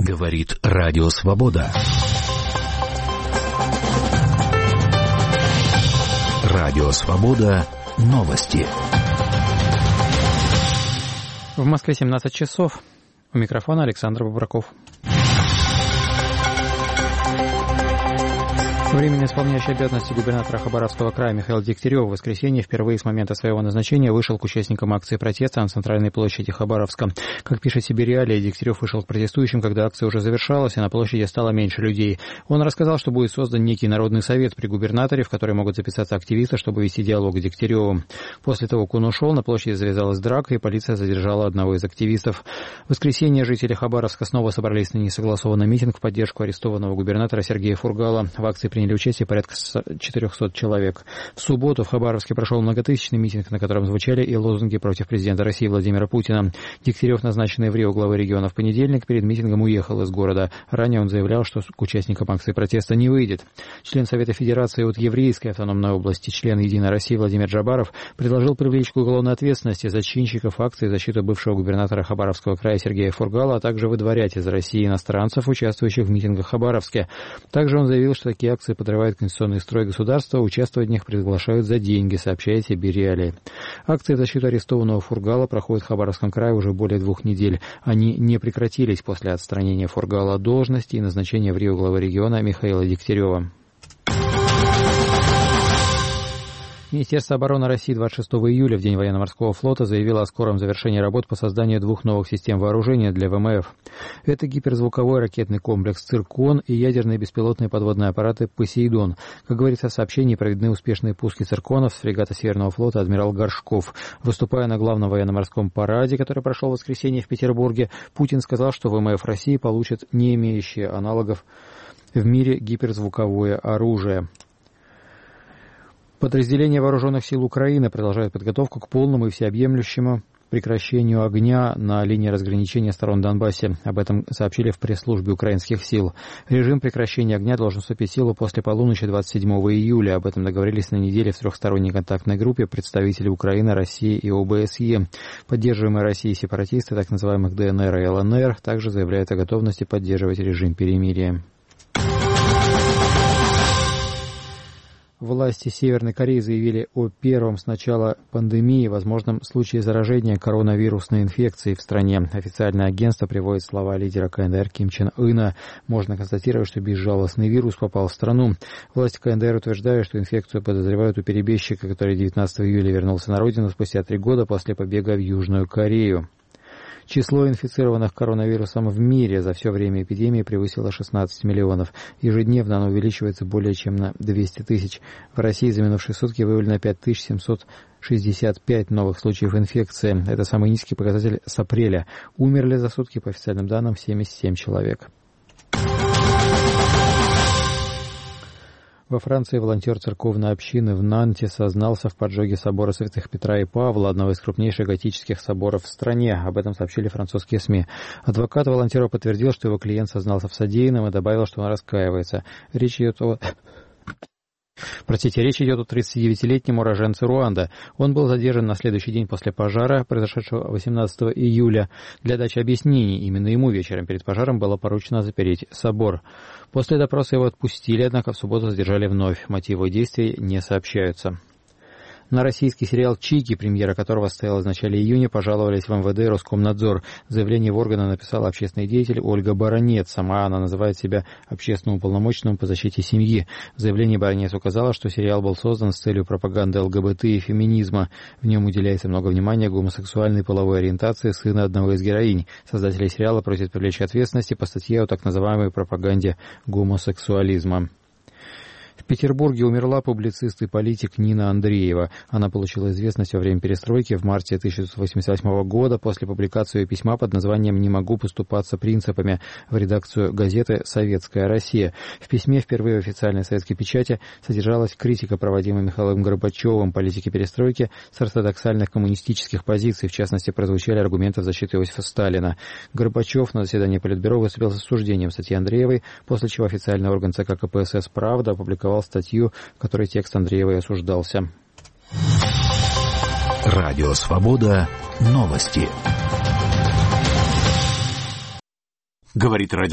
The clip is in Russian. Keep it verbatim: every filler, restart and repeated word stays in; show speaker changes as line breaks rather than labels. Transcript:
Говорит Радио Свобода. Радио Свобода. Новости.
В Москве семнадцать часов. У микрофона Александр Бобраков. Временно исполняющий обязанности губернатора Хабаровского края Михаил Дегтярев в воскресенье впервые с момента своего назначения вышел к участникам акции протеста на центральной площади Хабаровска. Как пишет себе «Реалии», Дегтярев вышел к протестующим, когда акция уже завершалась, и на площади стало меньше людей. Он рассказал, что будет создан некий народный совет при губернаторе, в который могут записаться активисты, чтобы вести диалог с Дегтяревым. После того, как он ушел, на площади завязалась драка, и полиция задержала одного из активистов. В воскресенье жители Хабаровска снова собрались на несогласованный митинг в поддержку арестованного губернатора Сергея Фургала. В акции приняли участие порядка четырехсот человек. В субботу в Хабаровске прошел многотысячный митинг, на котором звучали и лозунги против президента России Владимира Путина. Дегтярев, назначенный в Рио главой региона в понедельник, перед митингом уехал из города. Ранее он заявлял, что к участникам акции протеста не выйдет. Член Совета Федерации от Еврейской автономной области, член «Единой России» Владимир Джабаров предложил привлечь к уголовной ответственности зачинщиков акции в защиту бывшего губернатора Хабаровского края Сергея Фургала, а также выдворять из России иностранцев, участвующих в митингах в Хабаровске. Также он заявил, что такие акции подрывают конституционный строй государства, участвовать в них приглашают за деньги, сообщает себе «Реалии». Акции в защиту арестованного Фургала проходят в Хабаровском крае уже более двух недель. Они не прекратились после отстранения Фургала от должности и назначения в Рио главы региона Михаила Дегтярева. Министерство обороны России двадцать шестого июля, в День военно-морского флота, заявило о скором завершении работ по созданию двух новых систем вооружения для ВМФ. Это гиперзвуковой ракетный комплекс «Циркон» и ядерные беспилотные подводные аппараты «Посейдон». Как говорится в сообщении, проведены успешные пуски «Цирконов» с фрегата Северного флота «Адмирал Горшков». Выступая на главном военно-морском параде, который прошел в воскресенье в Петербурге, Путин сказал, что ВМФ России получит не имеющие аналогов в мире гиперзвуковое оружие. Подразделения вооруженных сил Украины продолжают подготовку к полному и всеобъемлющему прекращению огня на линии разграничения сторон Донбасса. Об этом сообщили в пресс-службе украинских сил. Режим прекращения огня должен вступить в силу после полуночи двадцать седьмого июля. Об этом договорились на неделе в трехсторонней контактной группе представители Украины, России и ОБСЕ. Поддерживаемые Россией сепаратисты так называемых ДНР и ЛНР также заявляют о готовности поддерживать режим перемирия. Власти Северной Кореи заявили о первом с начала пандемии возможном случае заражения коронавирусной инфекцией в стране. Официальное агентство приводит слова лидера КНДР Ким Чен Ына. Можно констатировать, что безжалостный вирус попал в страну. Власти КНДР утверждают, что инфекцию подозревают у перебежчика, который девятнадцатого июля вернулся на родину спустя три года после побега в Южную Корею. Число инфицированных коронавирусом в мире за все время эпидемии превысило шестнадцать миллионов. Ежедневно оно увеличивается более чем на двести тысяч. В России за минувшие сутки выявлено пять тысяч семьсот шестьдесят пять новых случаев инфекции. Это самый низкий показатель с апреля. Умерли за сутки, по официальным данным, семьдесят семь человек. Во Франции волонтер церковной общины в Нанте сознался в поджоге собора святых Петра и Павла, одного из крупнейших готических соборов в стране. Об этом сообщили французские СМИ. Адвокат волонтера подтвердил, что его клиент сознался в содеянном и добавил, что он раскаивается. Речь идет о... Простите, речь идет о тридцатидевятилетнем уроженце Руанда. Он был задержан на следующий день после пожара, произошедшего восемнадцатого июля. Для дачи объяснений именно ему вечером перед пожаром было поручено запереть собор. После допроса его отпустили, однако в субботу задержали вновь. Мотивы действий не сообщаются. На российский сериал «Чики», премьера которого состоялась в начале июня, пожаловались в эм вэ дэ и Роскомнадзор. Заявление в органы написала общественный деятель Ольга Баранец. Сама она называет себя общественным уполномоченным по защите семьи. В заявлении Баранец указала, что сериал был создан с целью пропаганды эл гэ бэ тэ и феминизма. В нем уделяется много внимания гомосексуальной половой ориентации сына одного из героинь. Создатели сериала просят привлечь к ответственности по статье о так называемой пропаганде гомосексуализма. В Петербурге умерла публицист и политик Нина Андреева. Она получила известность во время перестройки в марте тысяча девятьсот восемьдесят восьмого года после публикации письма под названием «Не могу поступаться принципами» в редакцию газеты «Советская Россия». В письме впервые в официальной советской печати содержалась критика, проводимой Михаилом Горбачевым, политики перестройки с ортодоксальных коммунистических позиций. В частности, прозвучали аргументы в защиту Иосифа Сталина. Горбачев на заседании Политбюро выступил с осуждением статьи Андреевой, после чего официальный орган ЦК ка пэ эс эс «Правда» опубликовал статью, в которой текст Андреевой осуждался.
Радио Свобода. Новости. Говорит радио.